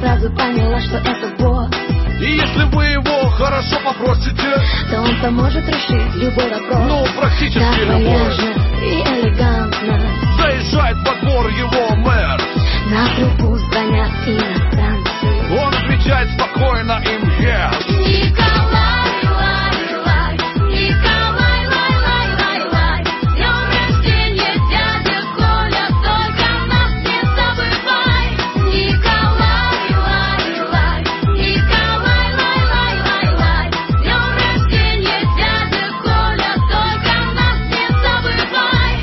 сразу поняла, что это Бог. И если вы его хорошо попросите, то он поможет решить любой вопрос. Ну, практически так любой. вальяжно и элегантно заезжает во двор его мэр. На трубу звонят иностранцы. Он отвечает спокойно им: yes. Николай, лай, лай, Николай, лай, лай, лай, лай. С днем рождения, дядя Коля, только нас не забывай. Николай, лай, лай, Николай, лай, лай, лай, лай. С днем рождения, дядя Коля, только нас не забывай.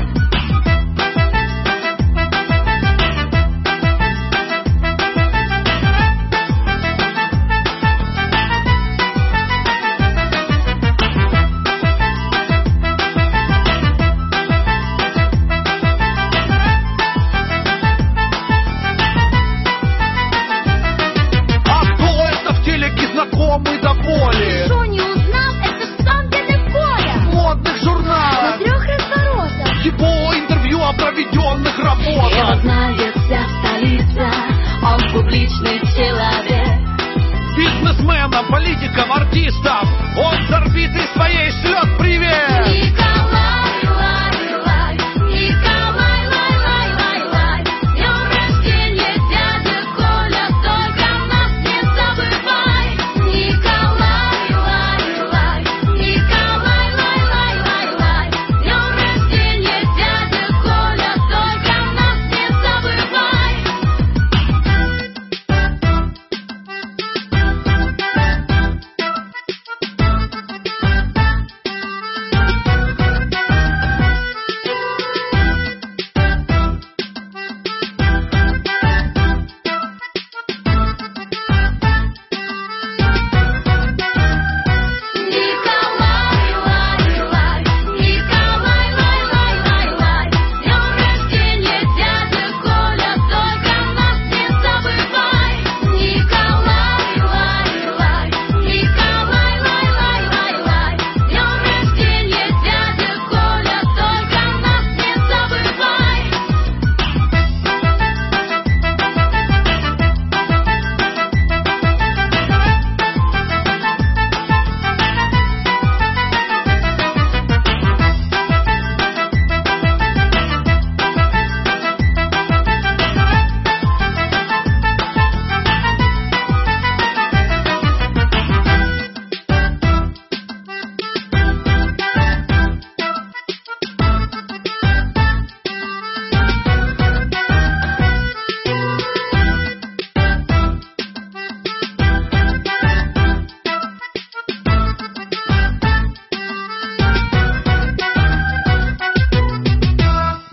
Знакомый до боли. Что не узнал, это в самом деле Коля. В модных журналах. На 3 разворотах. Его интервью о проведенных Его работах. знает вся столица. Он публичный человек. Бизнесменом, политиком, артистом.